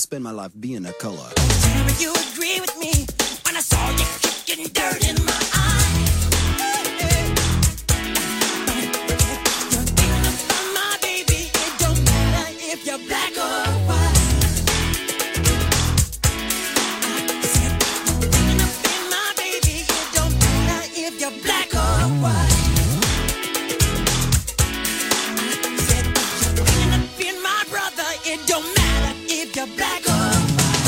spend my life being a color. Would you agree with me when I saw you kicking dirt in my eye? You're thinking about my baby. It don't matter if you're black or white. I said you're thinking about my baby. It don't matter if you're black or white. I said you're thinking about my brother. It don't matter if you're black or white.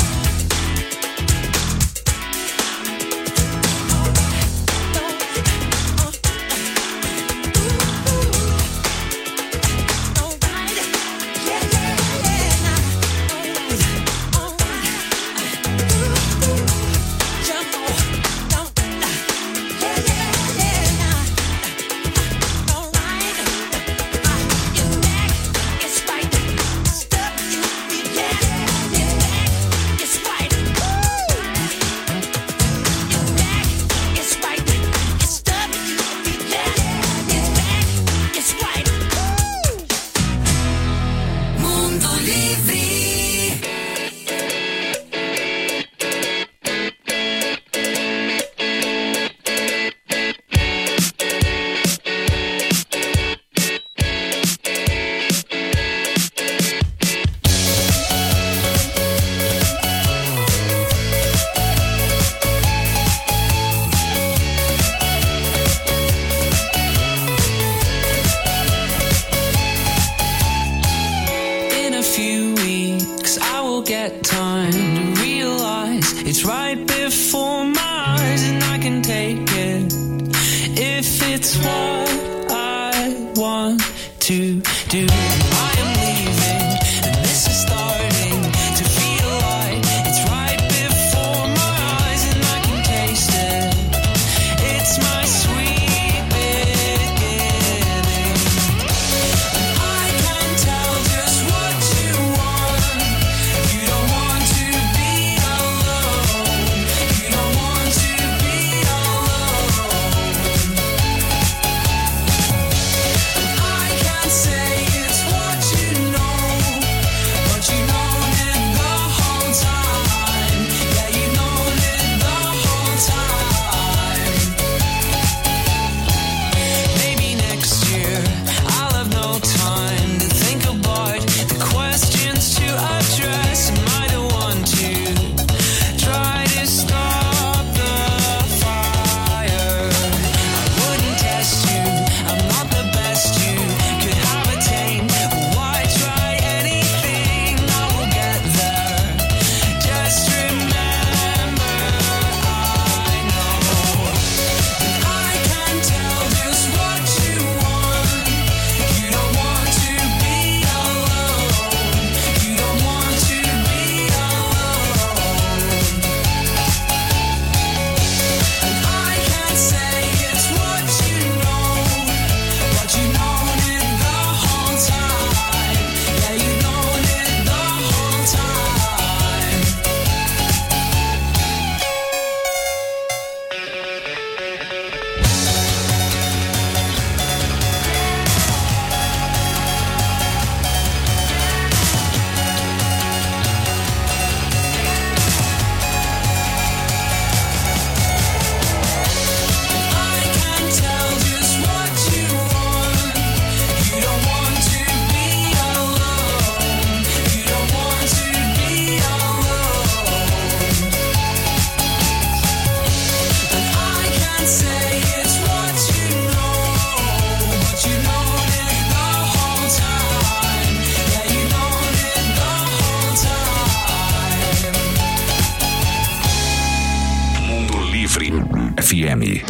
FM.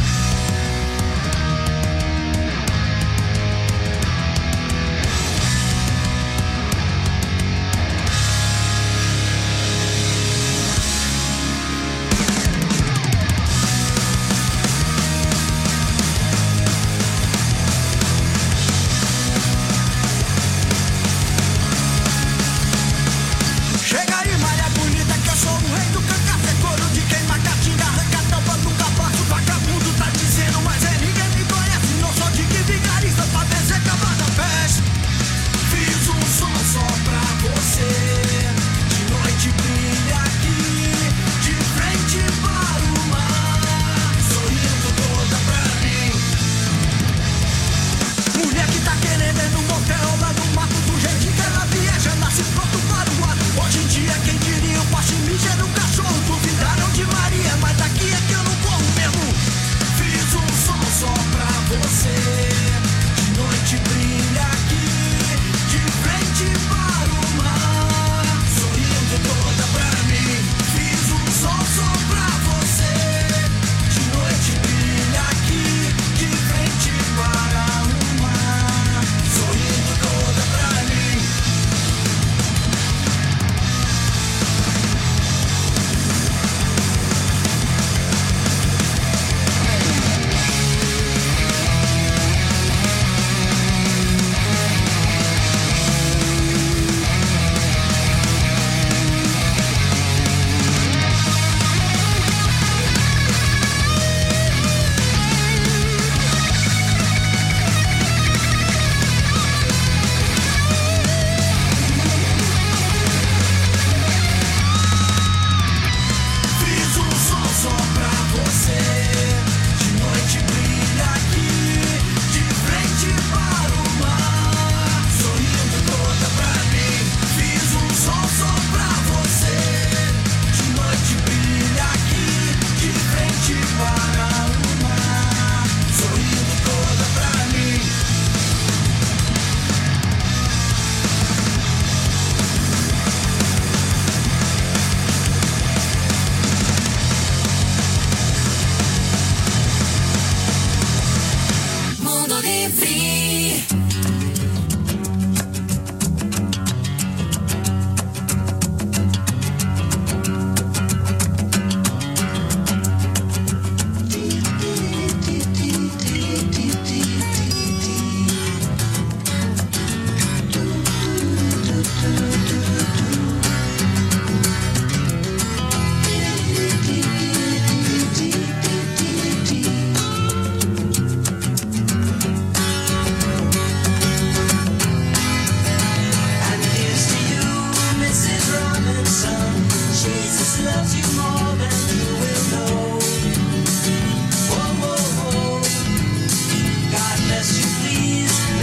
Vagabundo tá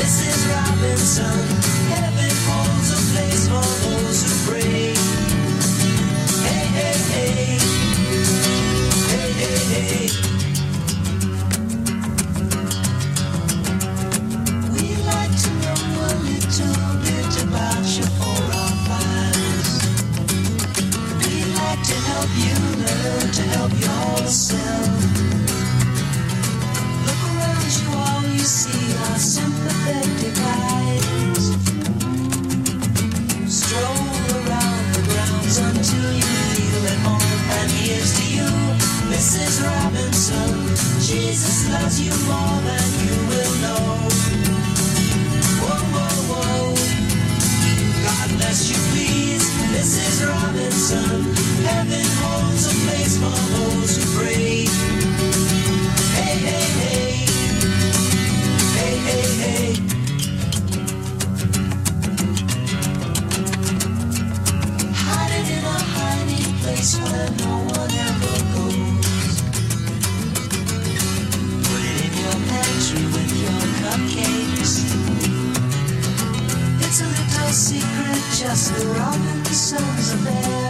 Mrs. Robinson, heaven holds a place for those who pray. Hey, hey, hey. Hey, hey, hey. We'd like to know a little bit about you for our files. We'd like to help you learn to help yourself. Look around you, all you see are sympathetic eyes. Stroll around the grounds until you feel at home. And here's to you, Mrs. Robinson. Jesus loves you more than you will know. Whoa, whoa, whoa. God bless you, please, Mrs. Robinson. Heaven holds a place for those who pray. Hey, hey, hey. Hey, hey, hey. Hiding in a hiding place where no one ever goes. Put it in your pantry with your cupcakes. It's a little secret, just the Robinsons are there.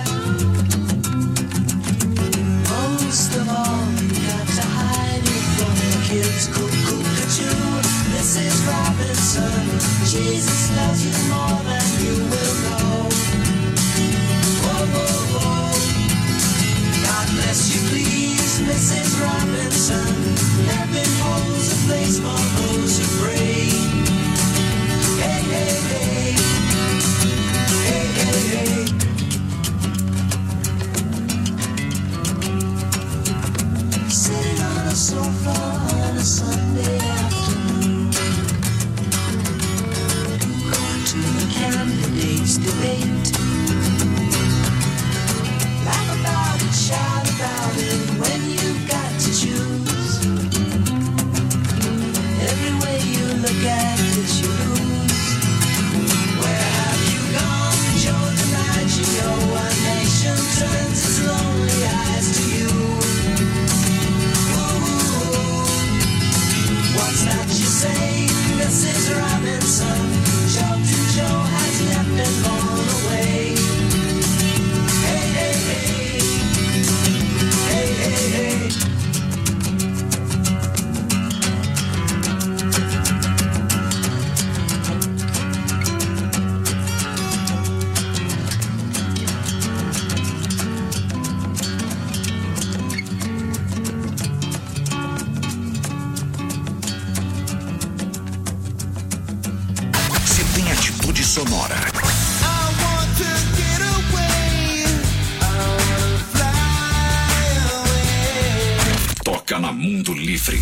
Most of all, you got to hide it from the kids. Cuckoo-cuckoo, Mrs. Robinson. Jesus loves you more than you will know. Whoa, whoa, whoa. God bless you, please, Mrs. Robinson. Heaven holds a place for those who pray. Hey, hey, hey. Hey, hey, hey. Sitting on a sofa on a Sunday afternoon, going to the candidates' debate. Laugh about it, shout about it when you've got to choose. Every way you look at it, you lose. Where have you gone, Joe DiMaggio? A nation turns its lonely eyes to you. What's that you say, Mrs. Robinson? Joe to Joe has left and gone away. Hey, hey, hey. Hey, hey, hey. Se tem atitude sonora, I want to get away. I want to fly away. toca na Mundo Livre.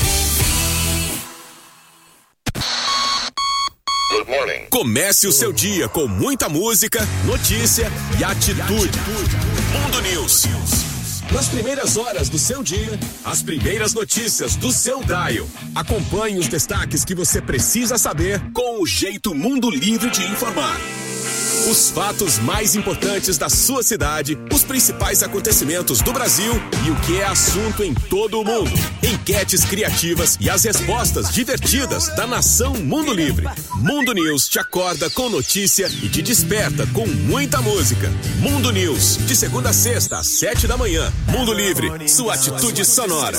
Comece o seu dia com muita música, notícia e atitude. Mundo News. Nas primeiras horas do seu dia, as primeiras notícias do seu dial. Acompanhe os destaques que você precisa saber com o jeito Mundo Livre de informar. Os fatos mais importantes da sua cidade, os principais acontecimentos do Brasil e o que é assunto em todo o mundo. Enquetes criativas e as respostas divertidas da nação Mundo Livre. Mundo News te acorda com notícia e te desperta com muita música. Mundo News, de segunda a sexta às 7 da manhã. Mundo Livre, sua atitude sonora.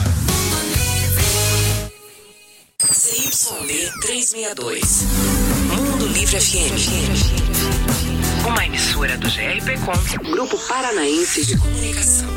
CYD 362. Mundo Livre FM. Uma emissora do GRPcom, Grupo Paranaense de Comunicação.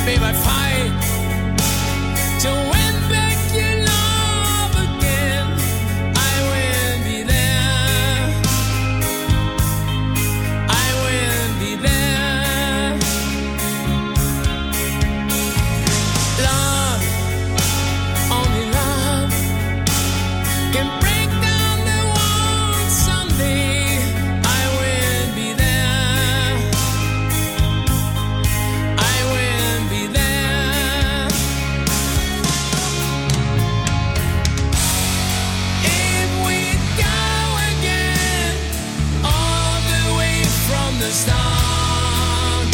babe, I'd fight to win back your love again. I will be there. I will be there. Love, only love can break down the walls someday. I will be there. I will be there. If we go again, all the way from the start,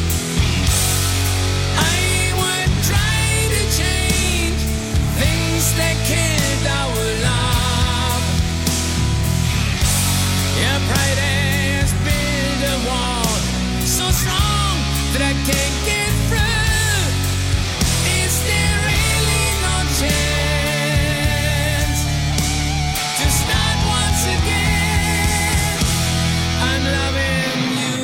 I would try to change things that killed our love. Your pride has built a wall so strong that I can't get through. Is there really no chance to start once again? I'm loving you.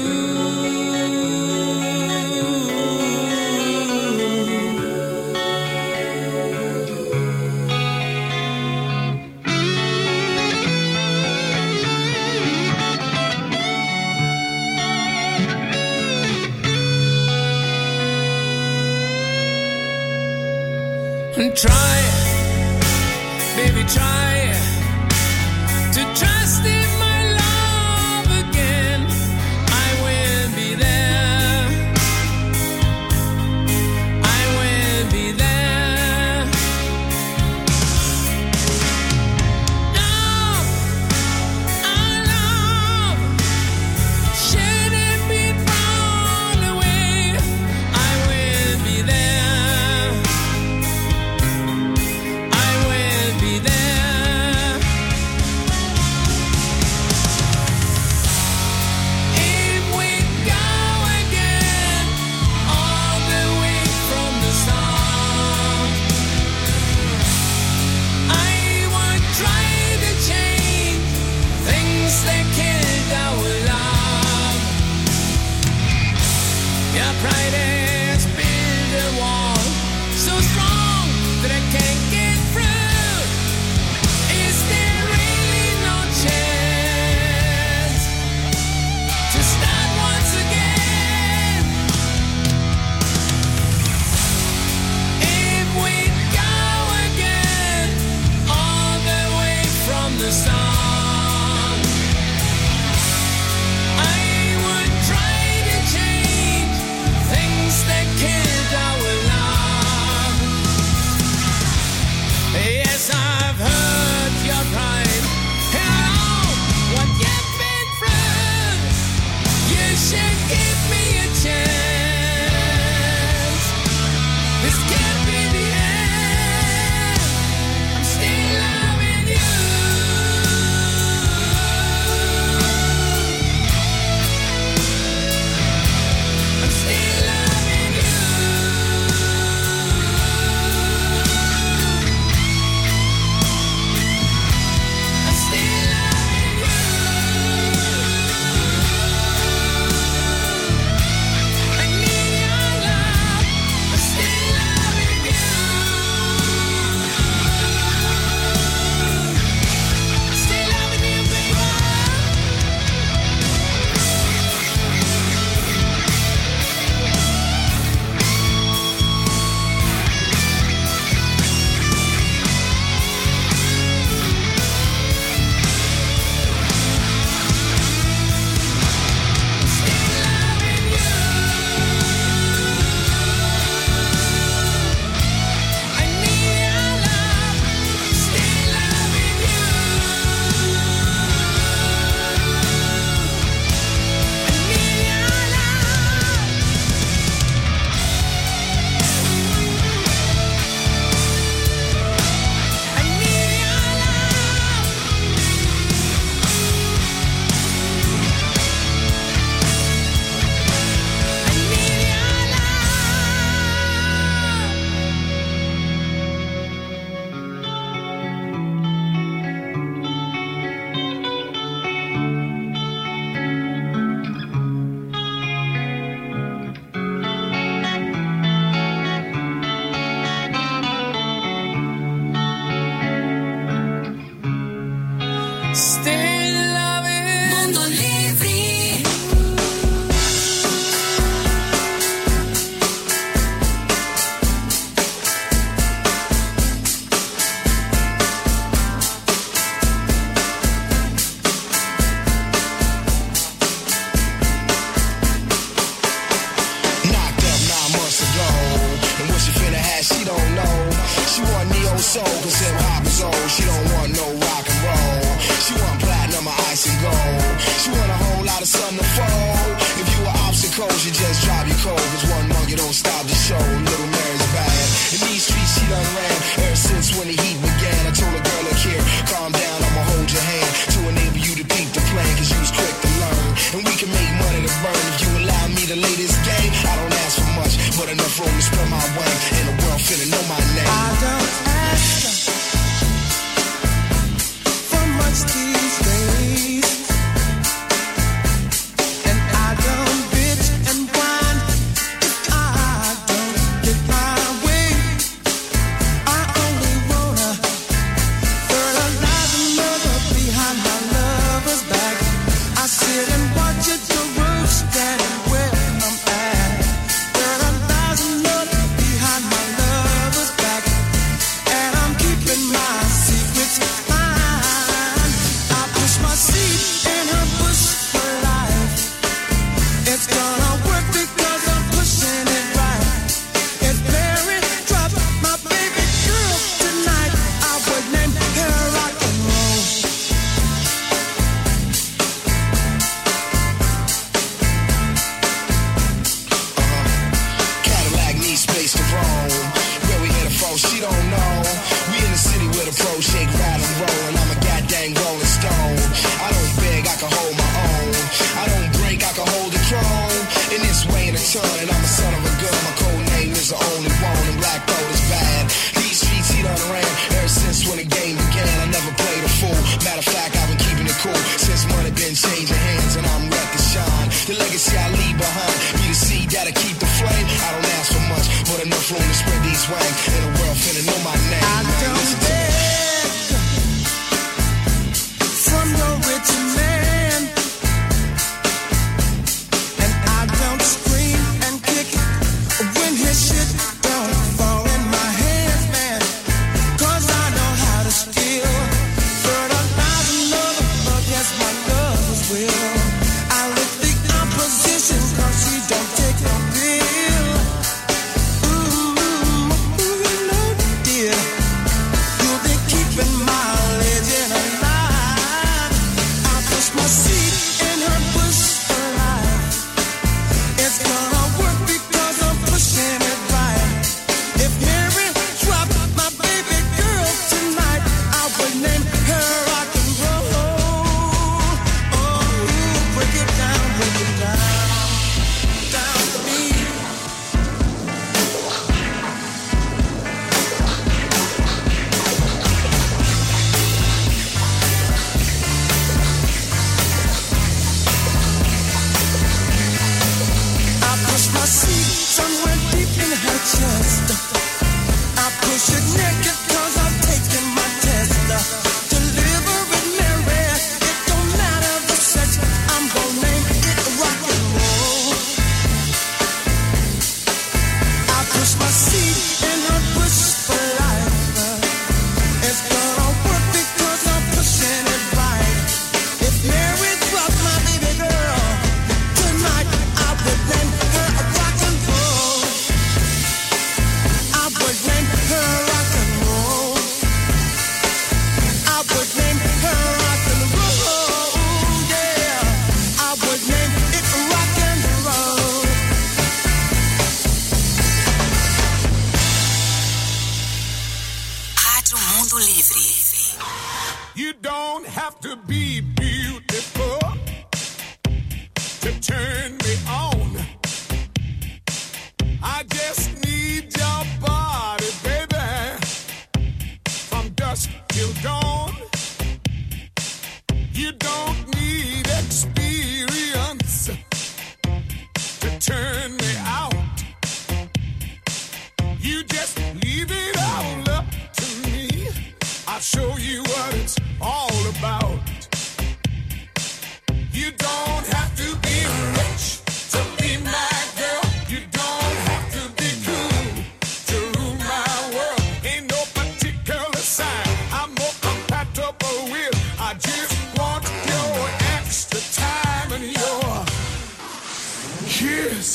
And try, baby, try to trust in my love again. I will be there. I will be there. Love, our love shouldn't be thrown away. I will be there. I will be there. soul, little Mary's bad. In these streets she done ran ever since when the heat began. I told a girl, look here, calm down, I'ma hold your hand to enable you to peep the plan, cause you was quick to learn. And we can make money to burn if you allow me to lay this game. I don't ask for much, but enough room to spread my wing, and the world finna know my name. I don't ask for much these days, and I don't bitch and whine if I don't get my way. I only wanna fertilize another behind my lover's back. I sit and watch it grow, standing where I'm at. Fertilize another behind my lover's back, and I'm keeping my secrets fine. I push my seed in her bush for life. It's gonna work because I'm pushing it right. If Mary dropped my baby girl tonight, I would name her rock and roll. Cadillac needs space to roam. Where we headed for, she don't know. We in the city with a pro shake, ride and roll, and I'm a goddamn rolling stone. I don't beg, I can hold my own. I don't break, I can hold the throne. In this way in a ton, and I'm a son of a gun. My code name is the only one, and black gold is bad. These streets he done ran ever since when the game began. I never played a fool. Matter of fact, I've been keeping it cool since money been changing hands, and I'm ready to shine. The legacy I leave behind be the seed that'll keep the flame. I don't ask for much, but enough room to spread these wings, and the world finna know my name. I don't Listen to me. beg from no rich man, and I don't scream and kick when his shit don't fall in my hands, man. 'Cause I know how to steal, fertilize another against my lover's will. I lift the opposition 'cause she don't take no pill. Dear, you'll be keeping my legend alive. I push my seed in her bush for life. It's gonna work because I'm pushing it right. If Mary dropped my baby girl tonight, I would name her rock and roll. Oh, break it down down to me. I push my seat somewhere deep in her chest. I push it naked 'cause I'm taking my test. Deliver it, Mary. It don't matter the sex. I'm gonna name it rock and roll. I push my seat in her bush for life. It's gonna work because I'm pushing it right. If Mary dropped my baby girl tonight, I would name her rock and roll. I would name her rock and roll. I would name her rock and roll. Yeah, I would name it rock and roll. Rádio Mundo Livre. You don't have to be beautiful to turn me on. I just need your body, baby, from dusk till dawn. You don't need experience to turn me out. You just leave it all up to me. I'll show you what it's all about. You don't have to be rich to be my girl. You don't have to be cool to rule my world. Ain't no particular sign I'm more compatible with. I just want your extra time and your kiss.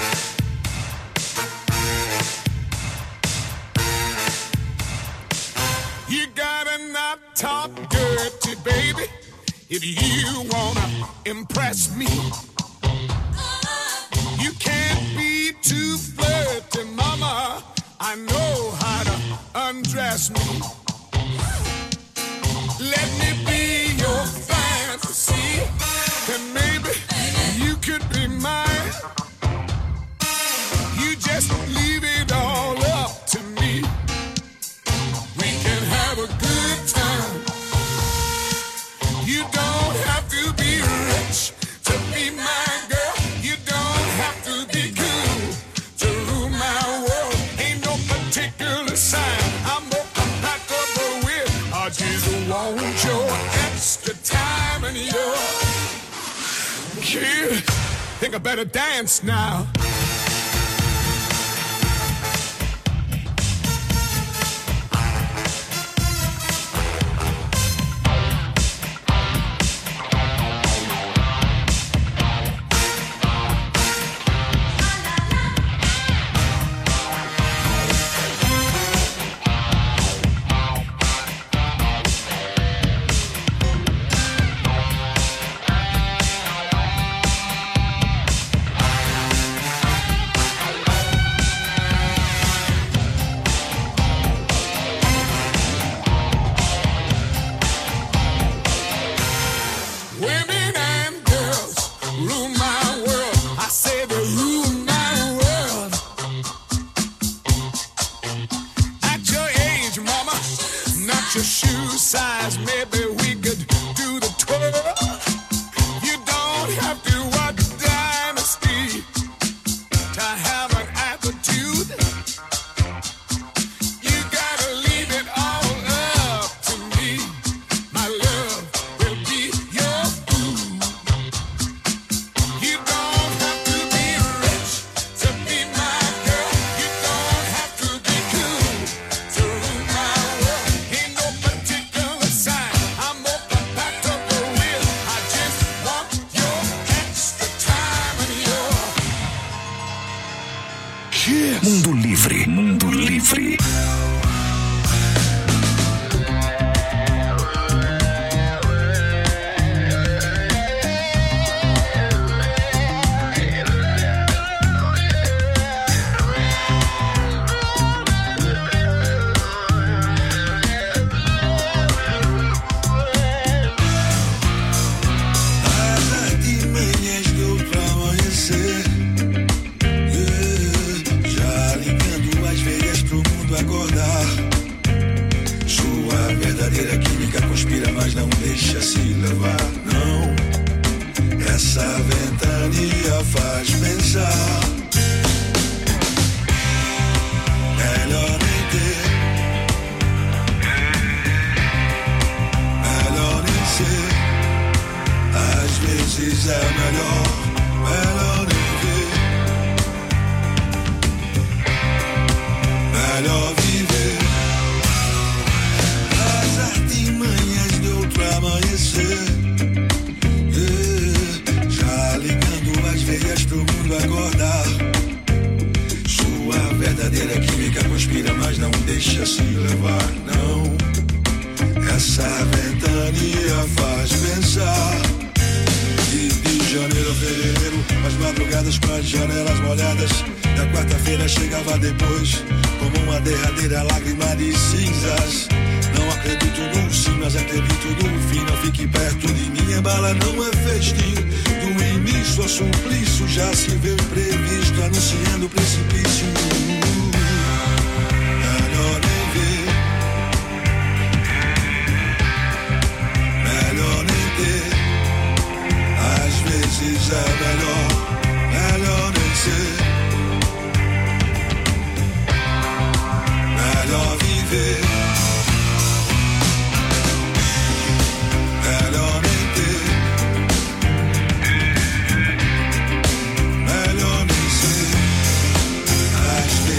You gotta not talk dirty, baby, if you wanna impress me. You can't be too flirty, mama. I know how to undress me. Let me be your fantasy, and maybe you could be mine. You just leave it all up to me. We can have a good time. You don't have to be rich to be my girl. You don't have to be cool to rule my world. Ain't no particular sign I'm more compatible with. I just want your extra time and your kid. Think I better dance now. Women and girls rule my world. I say they rule my world. At your age, mama, not your shoe size. Maybe we could do the twirl. You don't have to watch Dynasty to have an attitude. You gotta leave it all up to me. My love will be your food. You don't have to be rich to be my girl. You don't have to be cool to rule my world. Ain't no particular sign I'm more compatible with. I just want your extra time and your kiss. Mundo Livre, Mundo Livre. De manhãs de outro amanhecer, já ligando as veias pro mundo acordar. Sua verdadeira química conspira, mas não deixa se levar, não. Essa ventania faz pensar. Melhor nem ter, melhor nem ser. Às vezes é melhor nem ver. Melhor viver. As artimanhas de outro amanhecer, já ligando as veias pro mundo acordar. Sua verdadeira química conspira, mas não deixa se levar, não. Essa ventania faz pensar. De janeiro a fevereiro, as madrugadas com as janelas molhadas. Da quarta-feira chegava depois, como uma derradeira lágrima de cinzas. Não acredito no sim, mas acredito no fim. Não fique perto de mim, a bala não é festim. Do início ao suplício já se vê previsto, anunciando o precipício. Melhor nem ver, melhor nem ter. Às vezes é melhor nem ser. Melhor viver, melhor nem ter, melhor nem ser. Às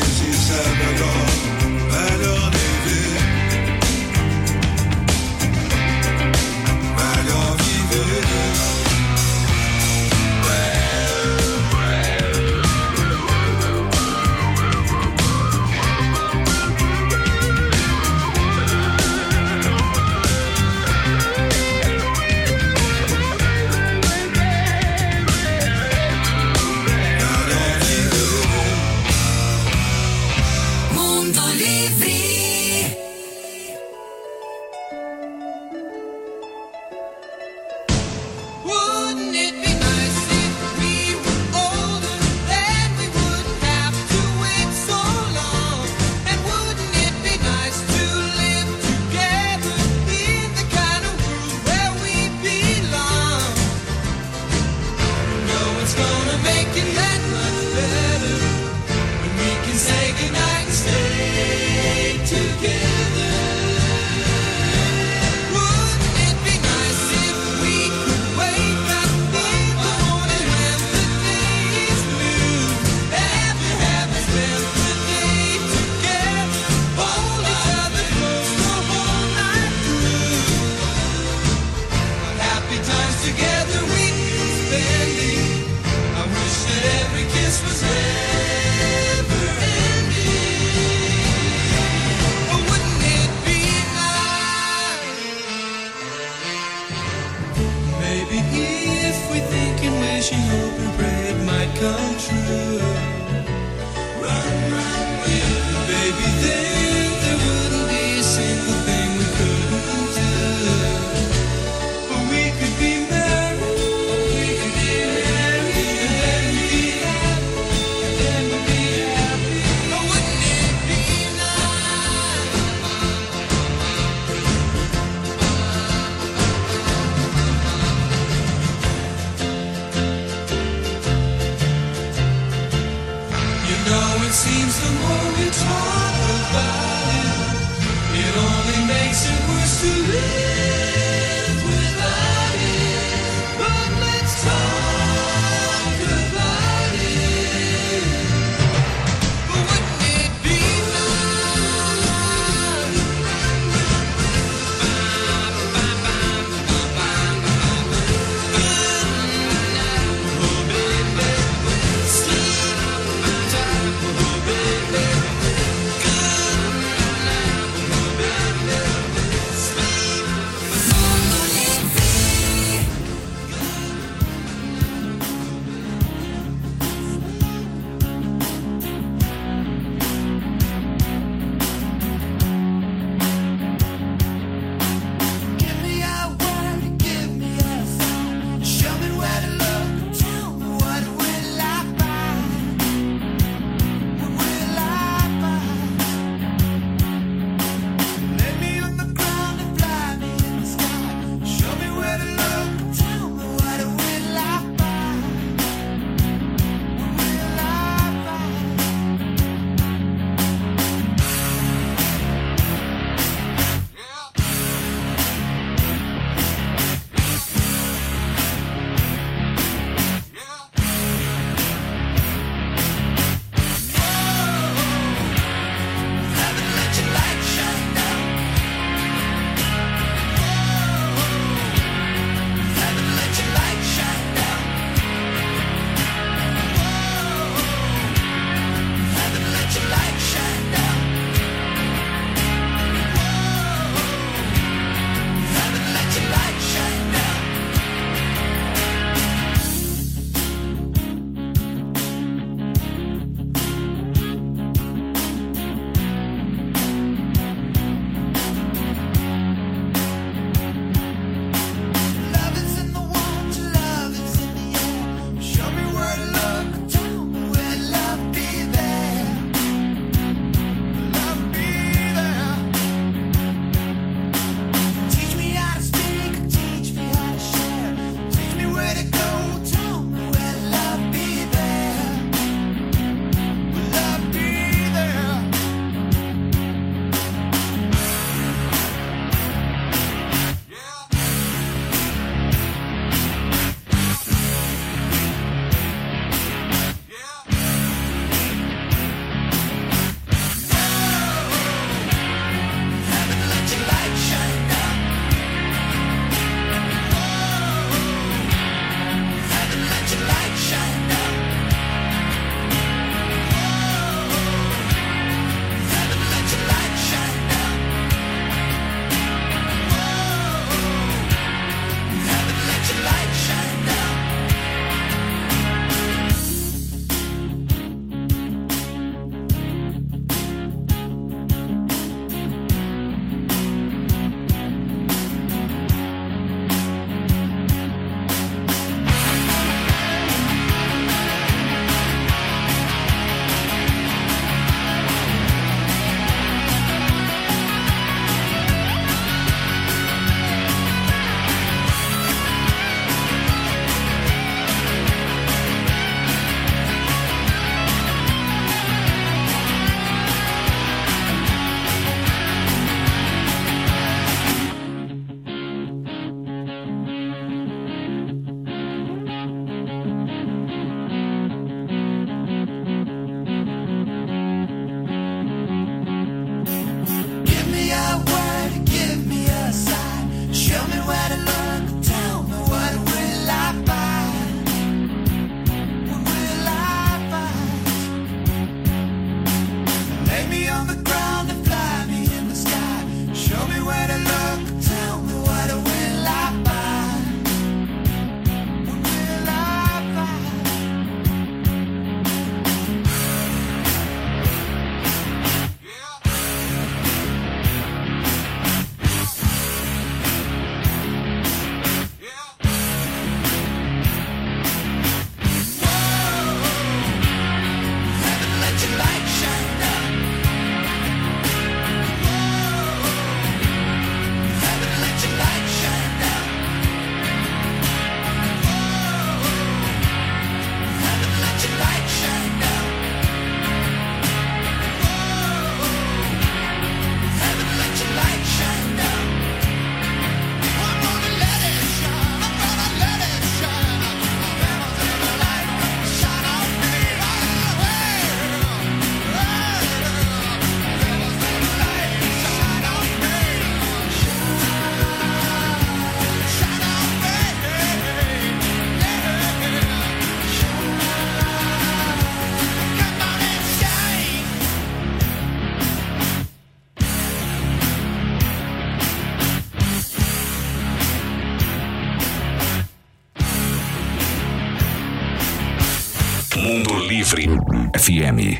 Livre FM.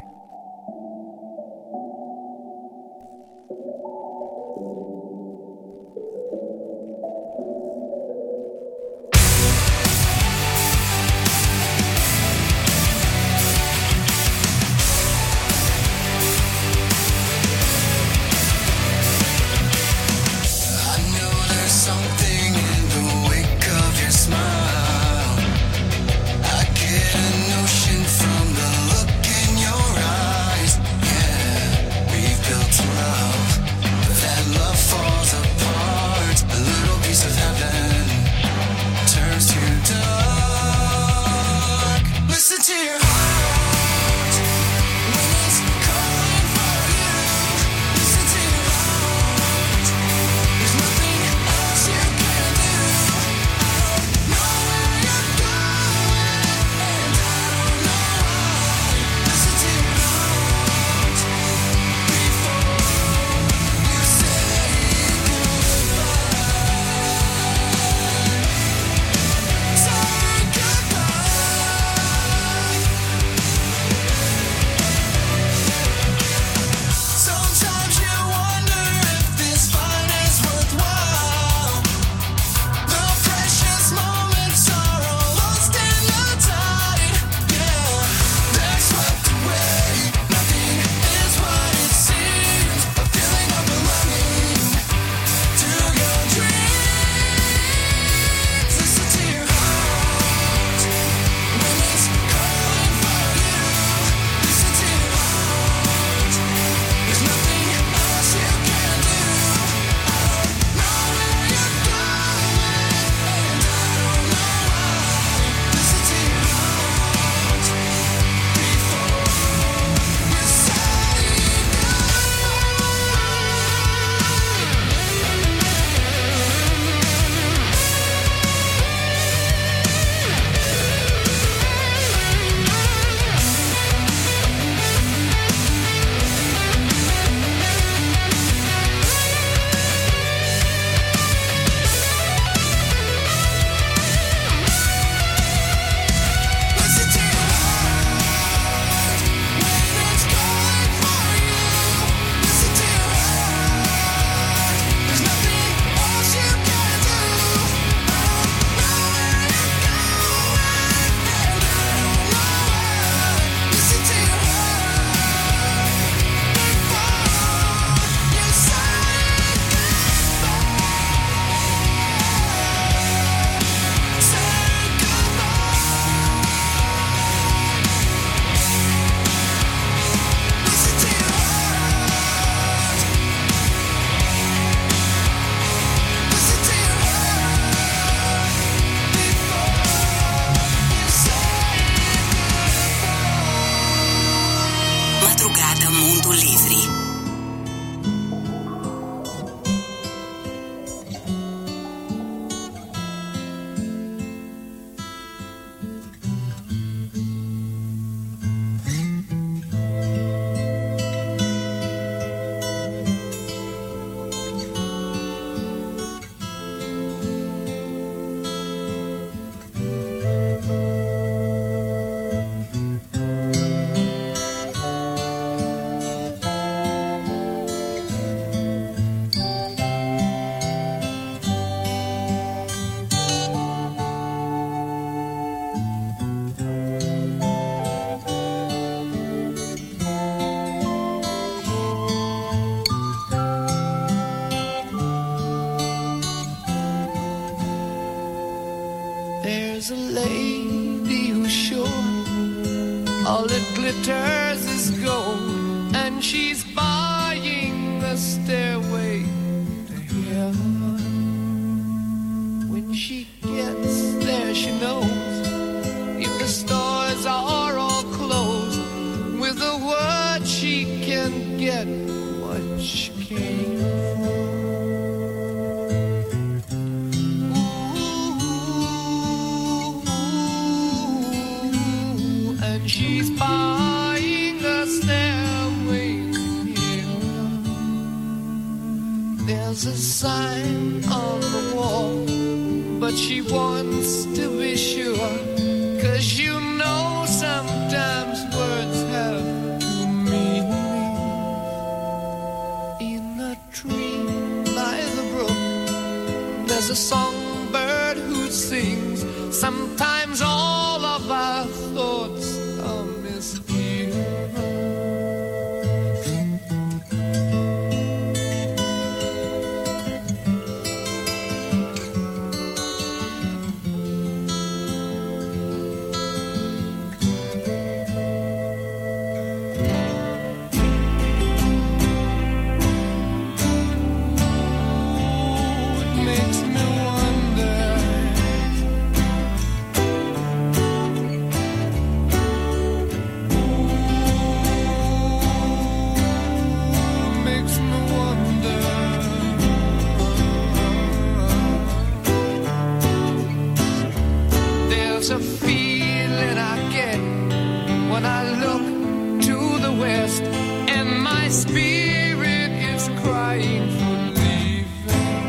There's a lady who's sure all that glitters is gold, and she's buying the stairway to heaven. When she gets there, she knows if the stores are all closed, with a word she can get what she came for. She's buying a stairway here. There's a sign on the wall, but she wants to be sure, 'cause you know sometimes In a tree by the brook, there's a songbird who sings. Sometimes all of our thoughts are misgiven. A feeling I get when I look to the west, and my spirit is crying for leaving.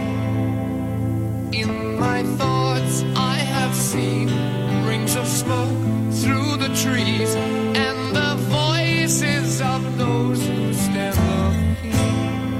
In my thoughts I have seen rings of smoke through the trees, and the voices of those who stand looking.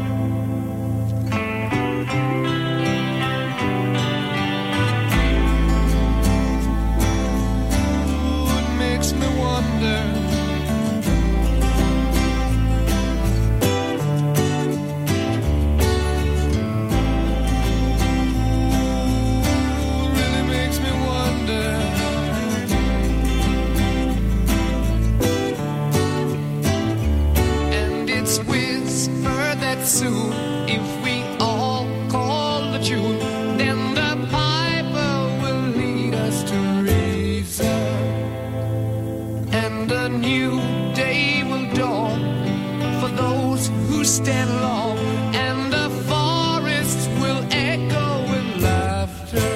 Soon, if we all call the tune, then the piper will lead us to reason, and a new day will dawn for those who stand long, and the forests will echo with laughter.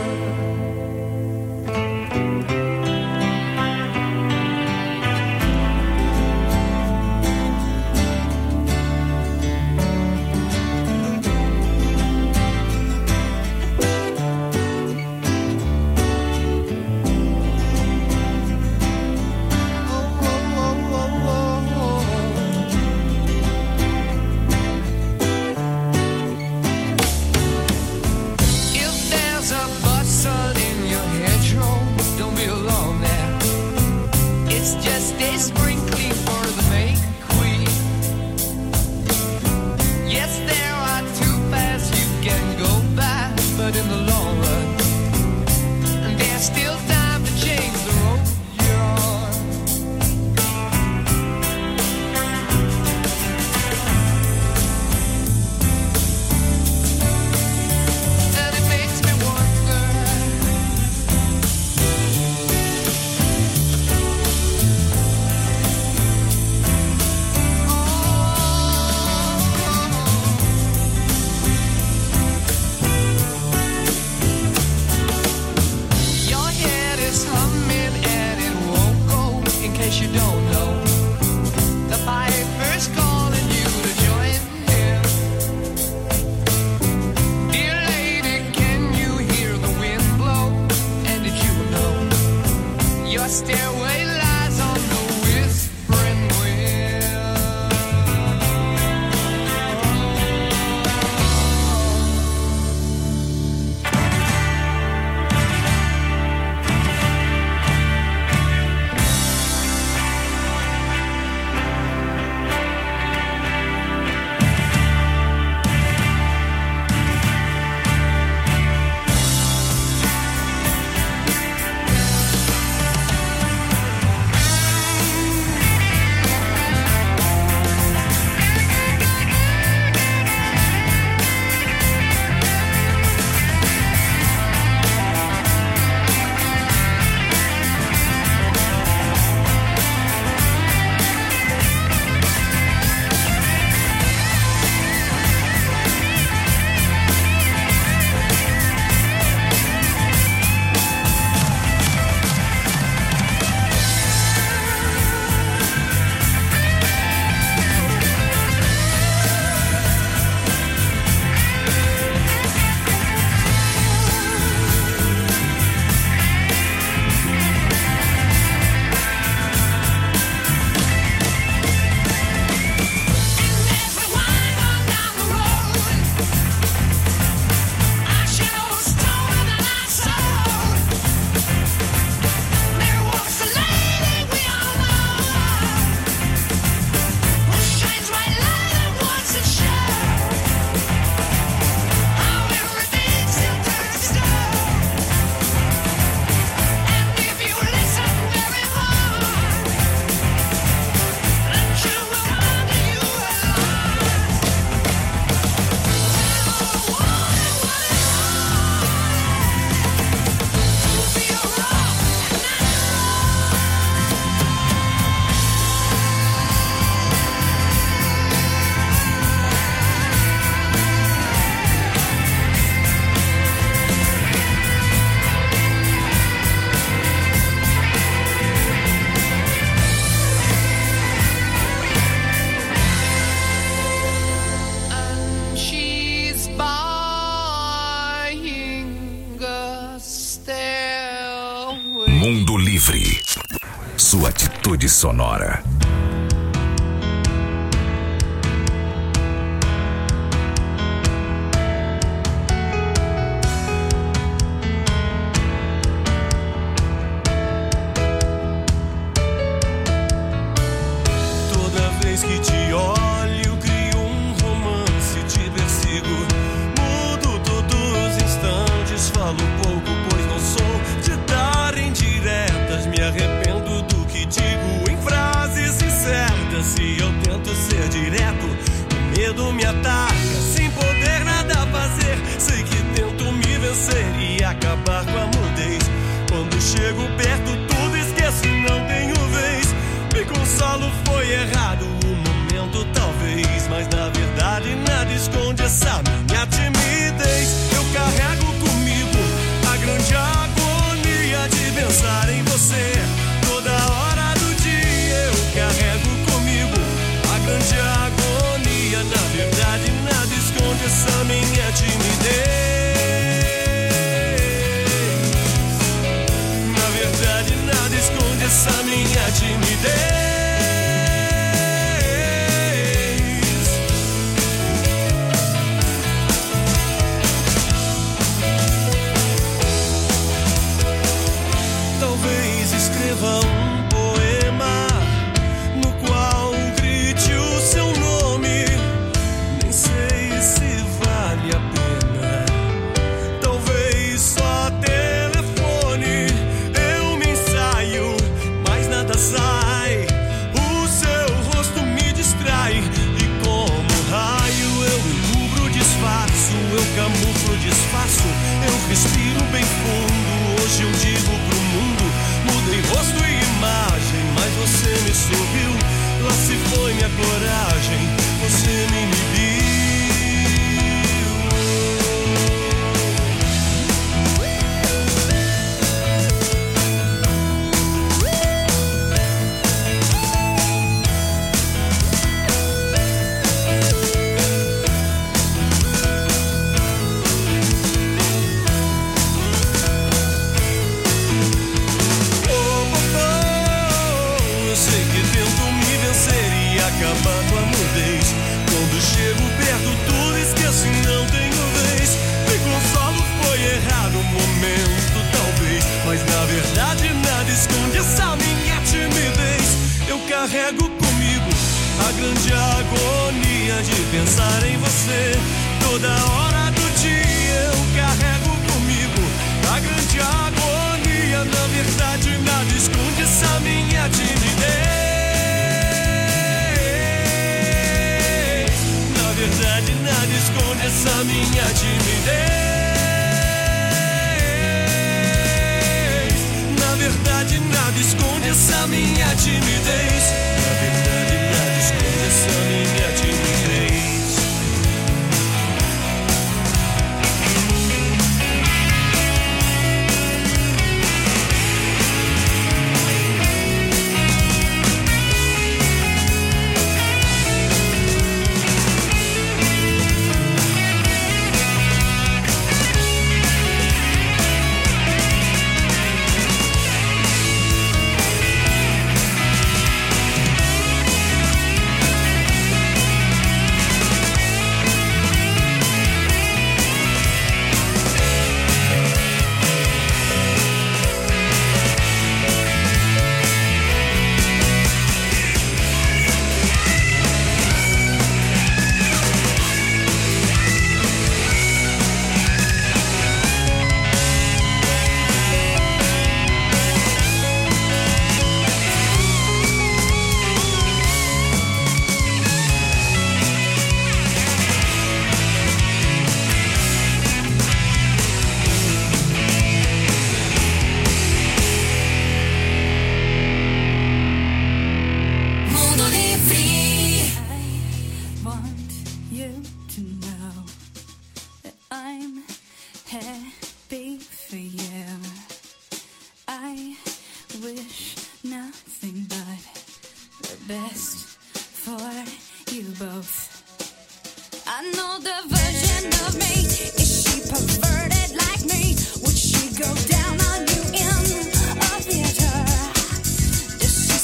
sua atitude sonora. Toda vez que te olho, crio um romance, te persigo. Mudo todos os instantes, falo pouco, pois não sou de dar indiretas. Me arrependo do que digo em frases incertas. Se eu tento ser direto, o medo me ataca, sem poder nada fazer. Sei que tento me vencer e acabar com a mudez. Quando chego perto, tudo esqueço, não tenho vez. Me consolo, foi errado o momento talvez, mas na verdade nada esconde essa minha timidez. Eu carrego comigo a grande agonia de pensar em você. Toda hora do dia eu carrego comigo a grande agonia. Na verdade nada esconde essa minha timidez. Na verdade nada esconde essa minha timidez. Talvez escreva um poema no qual grite o seu nome. Nem sei se vale a pena. Talvez só telefone. Eu me ensaio, mas nada sai. O seu rosto me distrai. E como raio eu encubro, disfarço. Eu camuflo, disfarço. Eu respiro bem fundo. Hoje eu digo pro mundo, mudei rosto e imagem, mas você me sorriu. Lá se foi minha coragem, você me inibiu. Eu sei que tento me vencer e acabar com a mudez. Quando chego perto, tudo esqueço e não tenho vez. Me consolo, foi errado o momento, talvez, mas na verdade nada esconde essa minha timidez. Eu carrego comigo a grande agonia de pensar em você. Toda hora do dia eu carrego comigo a grande agonia. Na verdade nada esconde essa minha timidez. Na verdade nada esconde essa minha timidez. Na verdade nada esconde essa minha timidez. Na verdade nada esconde essa minha timidez. best for you both. I know the version of me. Is she perverted like me? Would she go down on you in a theater? Does she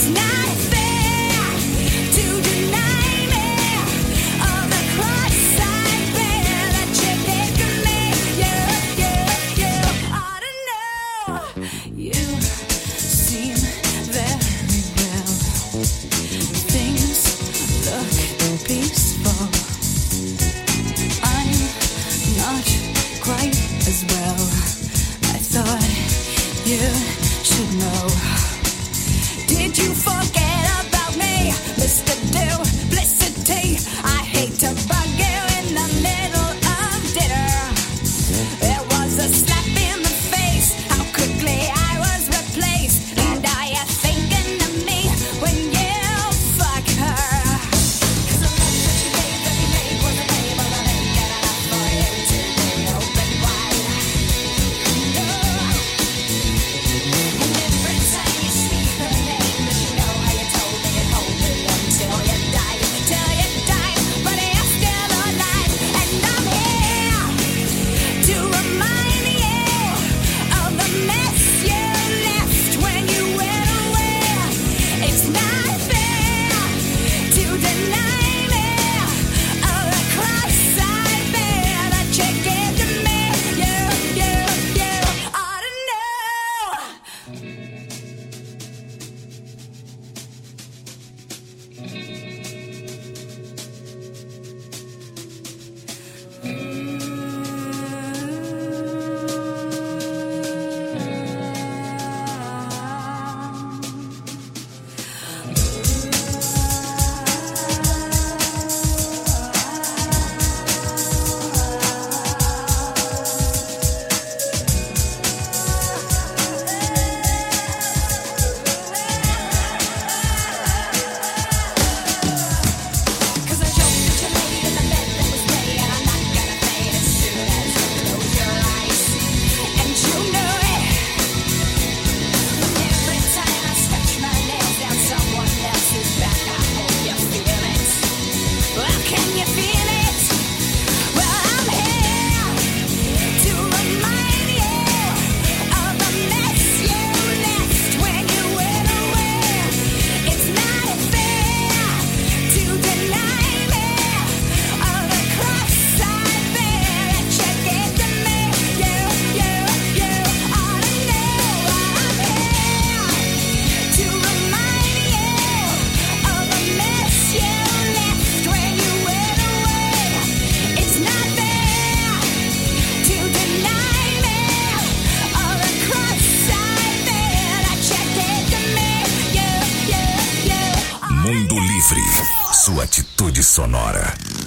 Mundo Livre, sua atitude sonora.